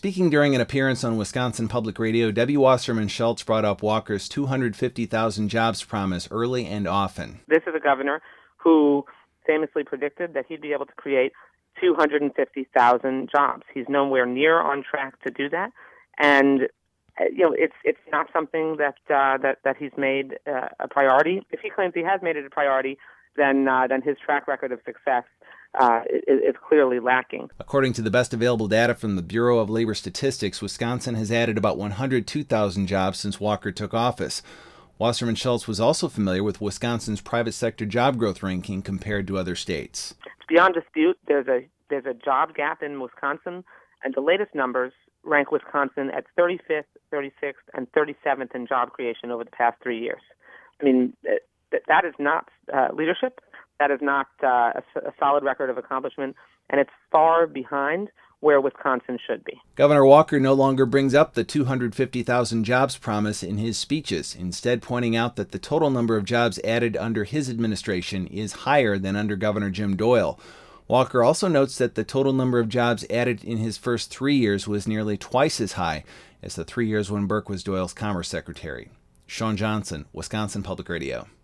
Speaking during an appearance on Wisconsin Public Radio, Debbie Wasserman Schultz brought up Walker's 250,000 jobs promise early and often. This is a governor who famously predicted that he'd be able to create 250,000 jobs. He's nowhere near on track to do that, and it's not something that he's made a priority. If he claims he has made it a priority, then his track record of success is clearly lacking. According to the best available data from the Bureau of Labor Statistics, Wisconsin has added about 102,000 jobs since Walker took office. Wasserman Schultz was also familiar with Wisconsin's private sector job growth ranking compared to other states. It's beyond dispute. There's a job gap in Wisconsin, and the latest numbers rank Wisconsin at 35th, 36th, and 37th in job creation over the past 3 years. I mean, that is not leadership. That is not a solid record of accomplishment, and it's far behind where Wisconsin should be. Governor Walker no longer brings up the 250,000 jobs promise in his speeches, instead pointing out that the total number of jobs added under his administration is higher than under Governor Jim Doyle. Walker also notes that the total number of jobs added in his first 3 years was nearly twice as high as the 3 years when Burke was Doyle's Commerce Secretary. Sean Johnson, Wisconsin Public Radio.